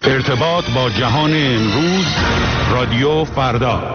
ارتباط با جهان امروز، رادیو فردا.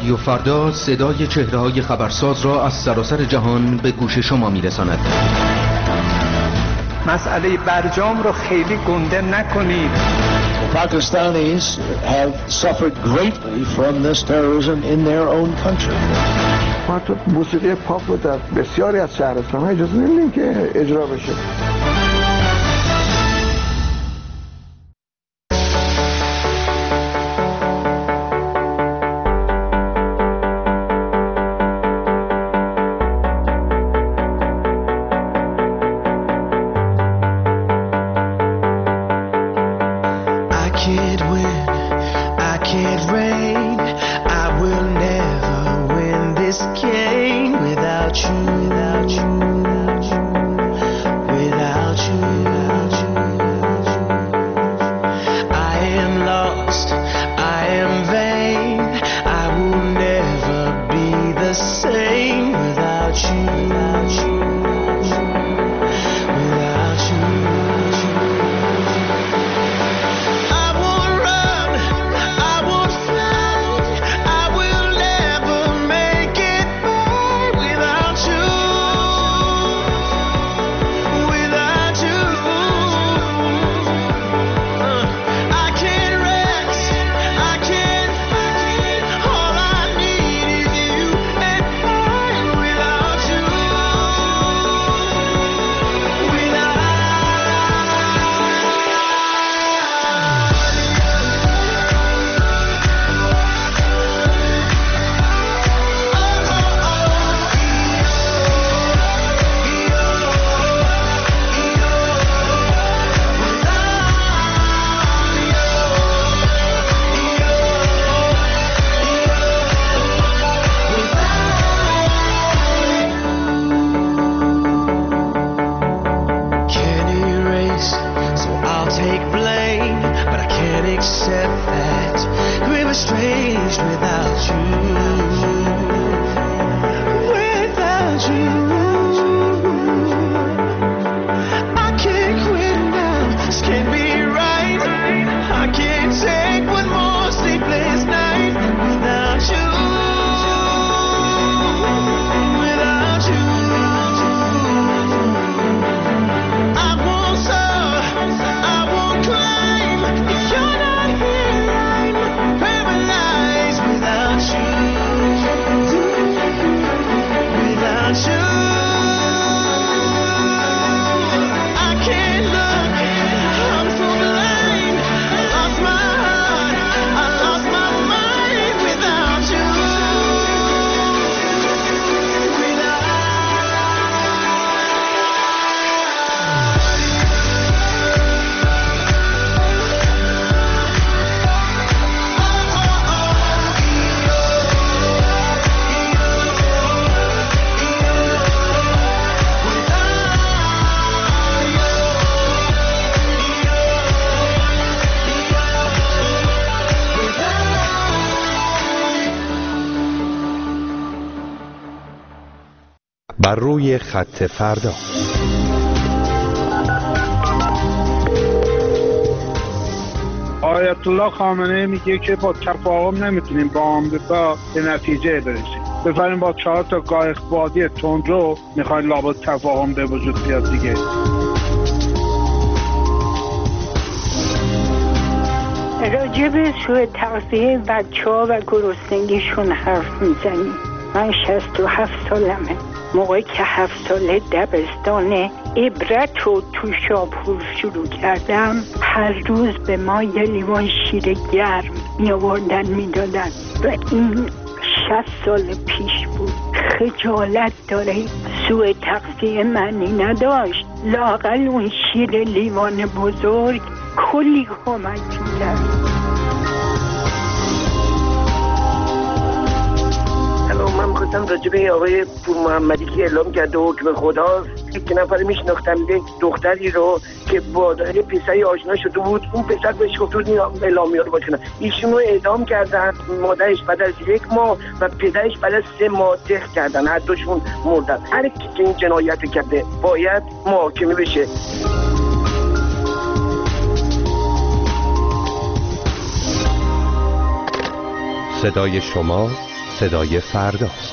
رادیو فردا صدای چهره‌های خبرساز را از سراسر جهان به گوش شما می‌رساند. مسئله برجام رو خیلی گنده نکنید. Pakistanis have suffered greatly from this terrorism in their own country. ما تو موسیقی پاپ رو در بسیاری از شهرستان‌ها اجازه نمیدیم که اجرا بشه. بر روی خط فردا. آیت الله خامنه‌ای میگه که با تفاهم نمیتونیم با آمریکا به نتیجه برسیم. بفرمایید با 4 تا قایقبادی تندرو میخواین لابد تفاهم به وجود بیاد دیگه. راجع به سوء تغذیه بچه‌ها و گرسنگیشون حرف میزنیم. من 67 سالمه. موقعی که 7 ساله دبستان عبرت رو تو شاپور شروع کردم، هر روز به ما یه لیوان شیر گرم می آوردن می دادن و این 60 سال پیش بود. خجالت داره، سوء تغذیه معنی نداشت. لااقل اون شیر لیوان بزرگ کلی کمک می‌کرد. من می‌خواستم راجع به آقای پور محمدی که اعلام کرده حکم خداست، یک نفر میشناختم، یک دختری رو که با یه پسری آشنا شده بود، اون پسر بهش گفت بود این اعلامیه رو بکنه، ایشون رو اعدام کردن. مادرش بعد از 1 ماه و پدرش بعد از 3 ماه دخل کردن، هر دوشون مردن. هر کی که این جنایت کرده باید محاکمه بشه. صدای شما، صدای فرداست.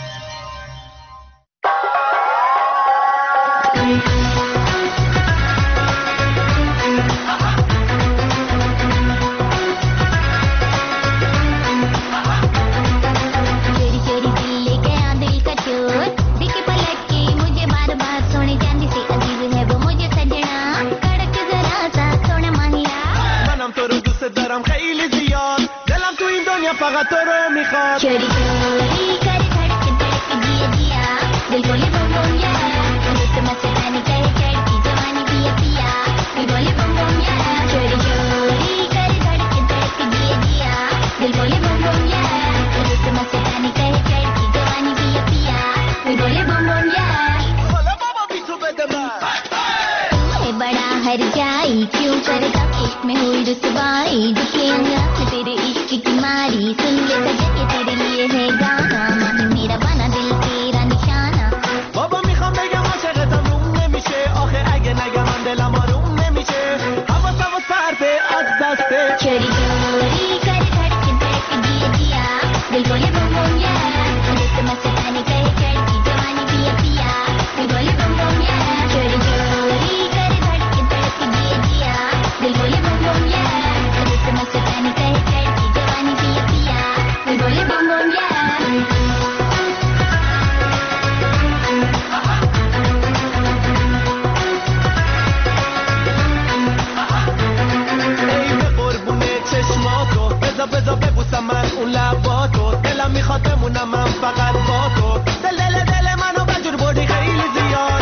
فقط تو رو میخواد چری چری کاری धड़के धड़के दिया दिया दिल बोले बम बम यार मुझे मस्तानी कहे चढ़ती जवानी दिया पिया दिल बोले बम बम यार चरी चरी करी धड़के धड़के दिया दिया दिल बोले बम बम यार मुझे मस्तानी कहे चढ़ती जवानी दिया पिया दिल बोले बम बम यार बोला बाबा भी तो बदम है बड़ा हर जाई क्यों करता इश्क में हुई रुसवाई दुखे अंगार में तेरे इश्क की मारी सुन ले सजे के तेरे लिए है गाना माही मेरा बना दिल तेरा निशाना بابا میخوام بگم عاشقتم روم نمیشه آخه اگه نگم من دلم آروم نمیشه حواسم و سرده از دسته چری چری کاری धड़के धड़के दिया दिया दिल बोले बम बम यार मुझे मस्तानी कहे चढ़ती जवानी दिया पिया दिल बोले बम बम यार चरी चरी करी धड़के धड़के दिया दिया दिल बोले बम बम यार मुझे मस्तानी कहे चढ़ती जवानी दिया पिया दिल बोले बम बम यार بذار ببوسم من اون لباتو دلم میخواد بمونم من فقط با تو دل دل دل منو بجور بردی خیلی زیاد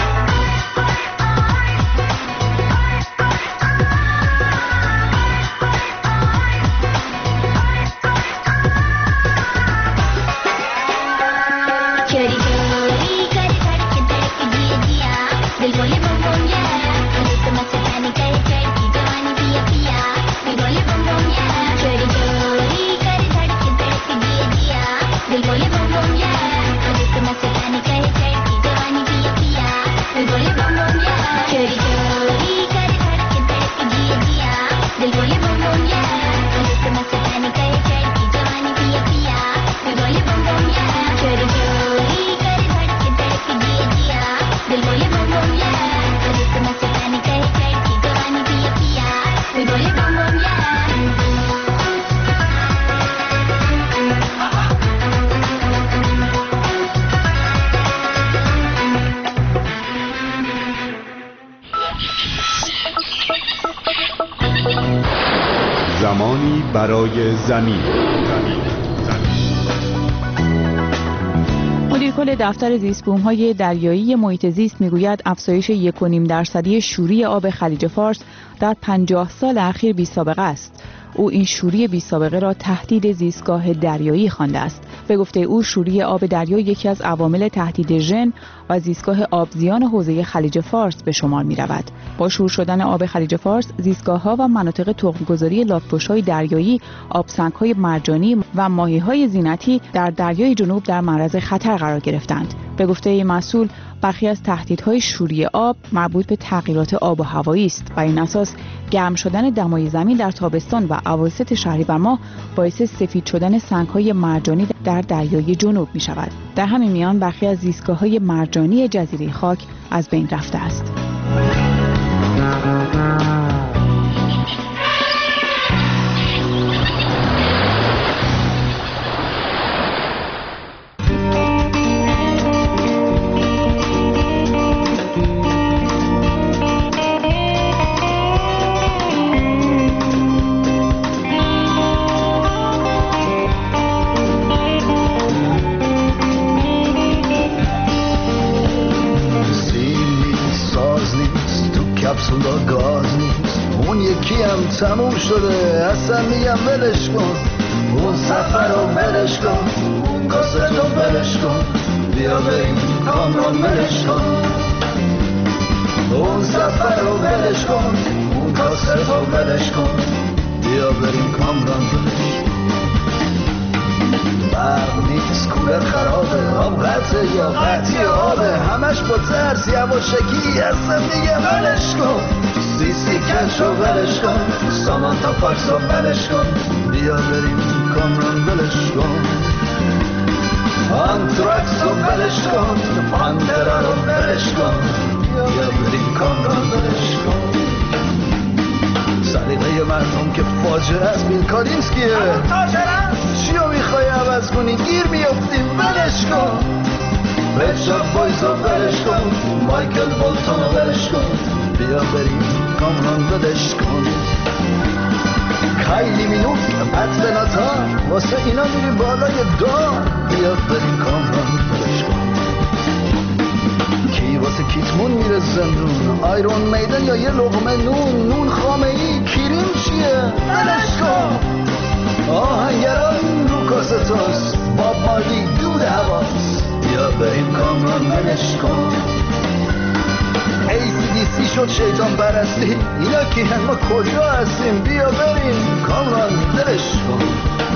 چری چری کاری धड़के धड़के दिया दिया दिल बोले बम बम यार मुझे मस्तानी कहे चढ़ती जवानी दिया पिया दिल बोले बम बम यार चरी चरी करी धड़के धड़के दिया दिया दिल बोले बम बम यार मुझे मस्तानी कहे चढ़ती जवानी दिया पिया दिल बोले बम बम यार चरी चरी करी धड़के धड़के दिया दिया दिल बोले बम बम यार मुझे मस्तानी कहे चढ़ती जवानी दिया पिया दिल बोले बम बम यार चरी चरी करी धड़के धड़के दिया दिया दिल बोले बम बम यार मुझे मस्तानी कहे चढ़ती जवानी दिया पिया दिल बोले बम बम यार زمانی برای زمین. مدیرکل دفتر زیست‌بوم‌های دریایی محیط زیست میگوید افزایش 1.5% شوری آب خلیج فارس در 50 سال اخیر بی‌سابقه است. او این شوری بی‌سابقه را تهدید زیستگاه دریایی خوانده است. به گفته او شوری آب دریا یکی از عوامل تهدید ژن و زیستگاه آبزیان حوزه خلیج فارس به شمار می‌رود. با شور شدن آب خلیج فارس، زیستگاه‌ها و مناطق تخم‌گذاری لاک‌پشت‌های دریایی، آبسنگ‌های مرجانی و ماهی‌های زینتی در دریای جنوب در معرض خطر قرار گرفتند. به گفته مسئول، برخی از تهدیدهای شوری آب مربوط به تغییرات آب و هوایی است و این اساس گرم شدن دمای زمین در تابستان و اواسط شهریور ماه باعث سفید شدن سنگ‌های مرجانی در دریای جنوب می‌شود. در همین میان برخی از زیستگاه‌های مرجانی جزیره خاک از بین رفته است. تموم شده اصلا میگم ولش کن اون سفر رو ولش کن اون کاسه رو ولش کن بیا بریم کامران ولش کن اون سفر رو ولش کن اون کاسه رو ولش کن بیا بریم کامران ولش کن برق نیست کولر خرابه آب قطعه یا قطعی آبه همش با ترس یواشکی اصلا میگم ولش کن سیسی کش رو ولش کن سامان تا پاکس رو ولش کن بیا بریم کامران ولش کن آنتراکس رو بلش کن، پانترا رو بلش کن، یا بریم کامران بلش کن. سلیقه مردم که فاجعه است بیل کارینسکیه. چی رو میخوای عوض کنی؟ گیر میافتیم بلش کن. ریچارد بویز رو بلش کن، مایکل بولتون رو بلش کن، بیا بریم کامران بلش کن. کایلی مینوک بطل ناتا واسه اینا میریم بالای دار، بیا بریم کامران بلش کن. کی واسه کیتمون میره زندون؟ آیرون میدن یا یه لقمه نون؟ نون خامه ای کیریم چیه؟ بلش کن. آهنگران رو کاستاس، باب مالی دود هواست، بیا بریم کامران بلش کن. ACDC شد شیطان پرستی، اینا کی هم؟ ما کجا هستیم؟ بیا بریم کامران بلش کن.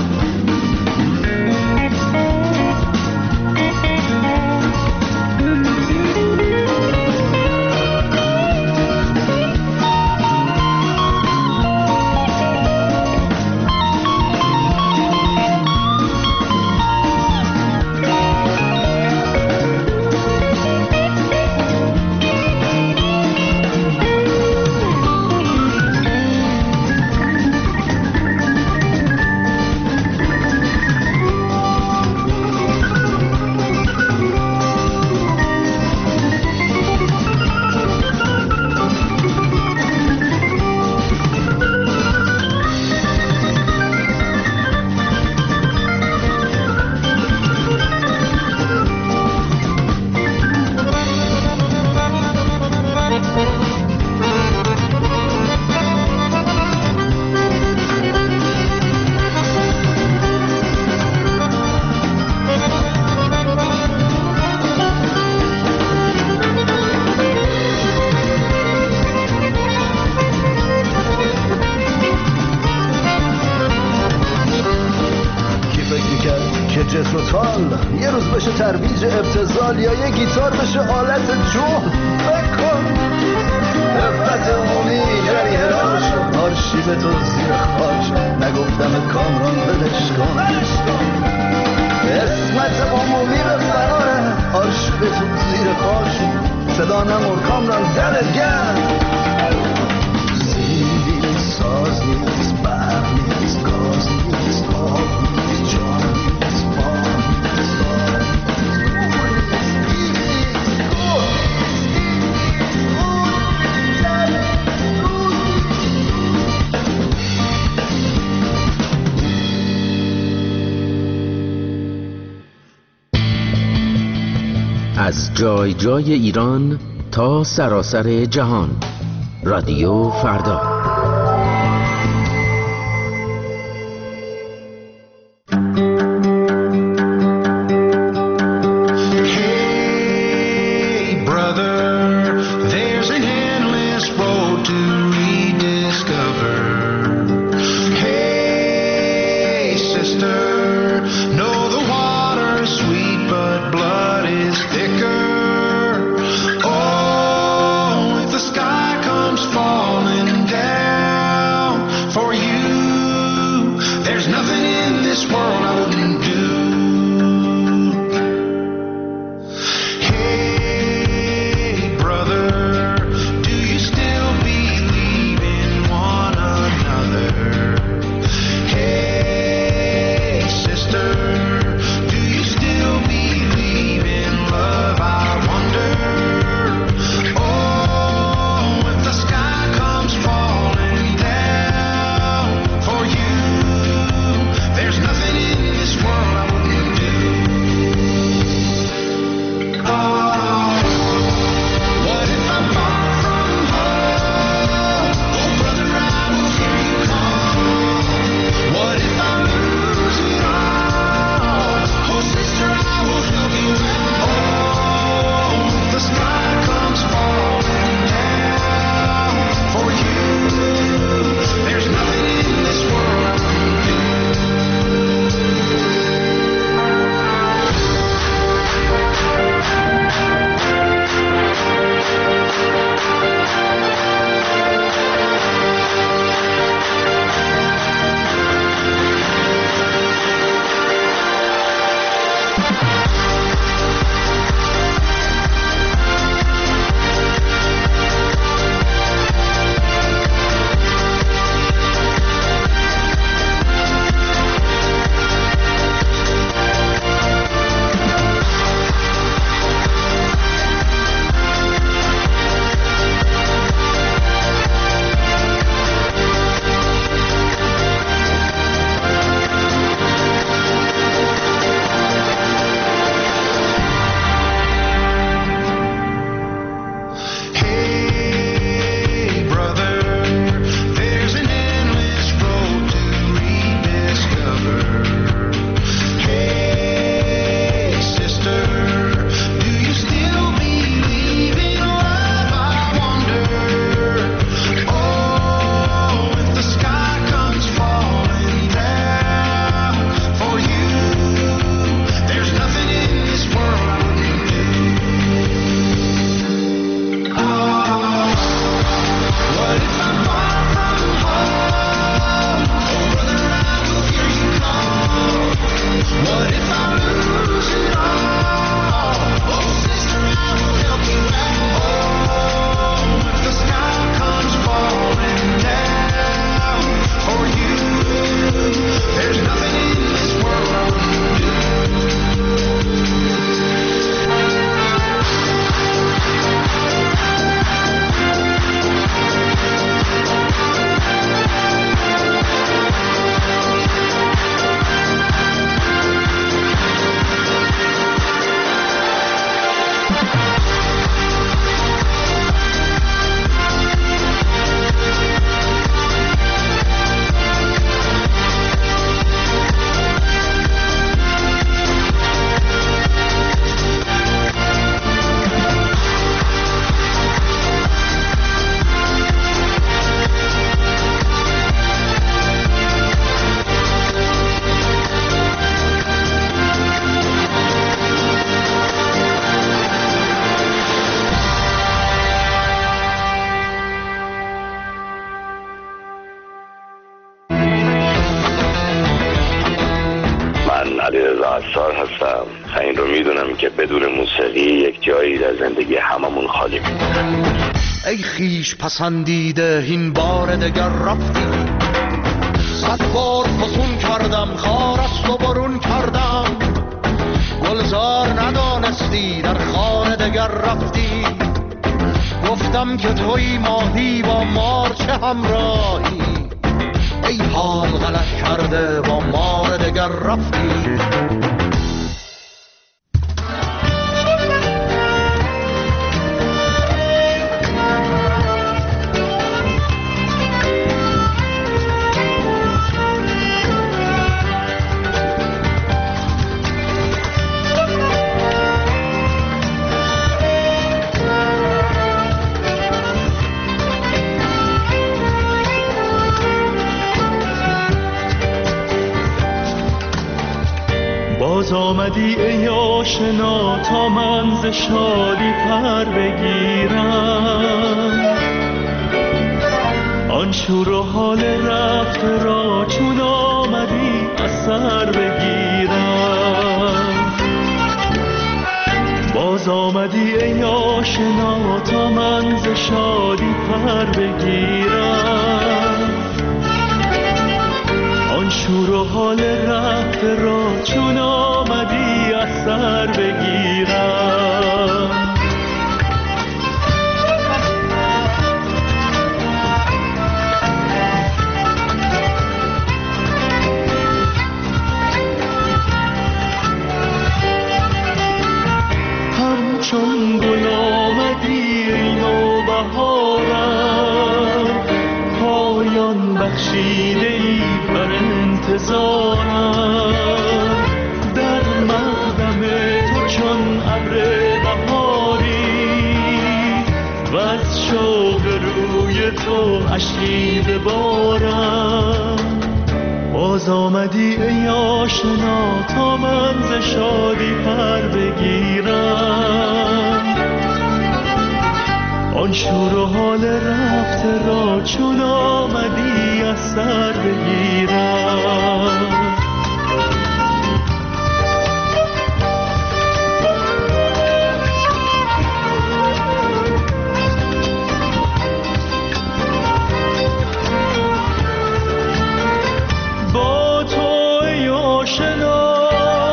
یه روز بشه ترویج ابتذال، یا یه گیتار بشه آلت جون. بکن رفت عمومی جریه راش، آرشیو تو زیر خاک، نگفتم کامران بلش کن. اسمت عمومی به فراره، آرشیو تو زیر خاک، صدا نمور کامران دلت گرم. زیر نیست، ساز نیست، برق نیست، گاز نیست، آب نیست، جان نیست، بام از جای جای ایران تا سراسر جهان، رادیو فردا. Falling down. موسیقی یک جایی در زندگی هممون خالی می‌کنه. ای خیش پسندیده این بار دگر رفتی، 100 بار فسون کردم خار است و برون کردم، گلزار ندانستی در خانه دگر رفتی، گفتم که توی ماهی با مار چه همراهی، ای حال غلط کرده با مار دگر رفتی. باز آمدی ای آشنا تا من ز شادی پر بگیرم، آن شور و حال رفته را چون آمدی از سر بگیرم. باز آمدی ای آشنا تا من ز شادی پر بگیرم، آن شور و حال رفته را چون آمدی از سر بگیرم. همچون گل آمدی ای نوبهارم، پایان بخشیده ای بر انتظارم، در مقدم تو چون ابر بهاری و از شوق روی تو اشکی ببارم. باز آمدی ای آشنا تا من ز شادی پر بگیرم، آن شور و حال رفته را چون آمدی از سر بگیرم. با تو ای آشنا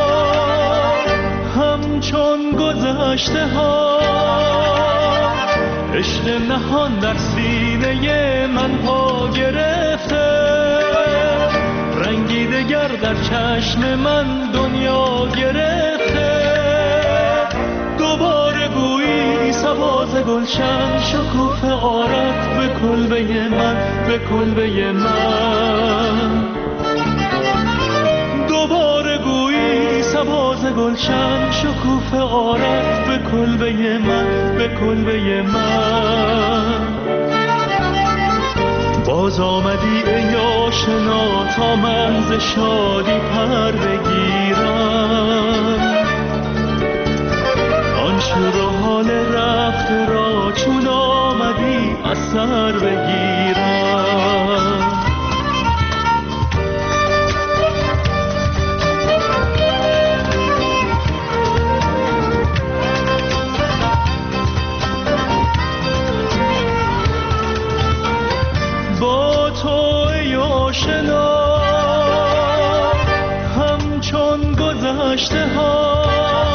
همچون گذشته ها، عشق نهان در سینه من پا گرفته، رنگی دگر در چشم من دنیا گرفته، دوباره گویی سباز گلشن شکوفه آرد به کلبه من، به کلبه من. دوباره گویی سباز گلشن شکوفه آرد به کلبه من، به کلبه من. باز آمدی ای آشنا تا من ز شادی پر بگیرم، آن شور و حال رفته را چون آمدی از سر بگیرم. با تو ای آشنا همچون گذشته ها،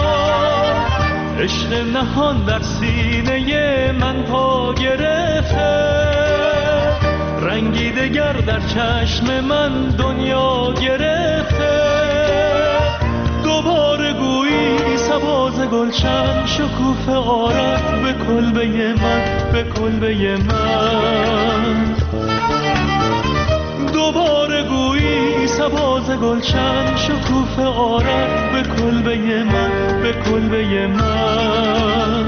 عشق نهان در سینه من پا گرفته، رنگی دگر در چشم من دنیا گرفته، دوباره گویی سباز گلشن شکوفه آرد به کلبه من، به کلبه من. دوباره گویی سباز گلشن شکوفه آرد به کلبه من، به کلبه من.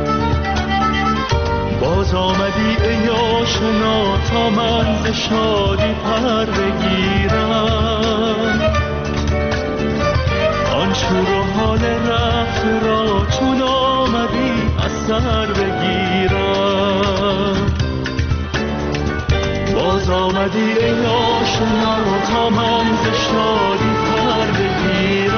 باز آمدی ای آشنا تا من ز شادی پر بگیرم، آن شور و حال رفته را چون آمدی از سر بگیرم. باز آمدی ای آشنا تا من ز شادی پر بگیرم،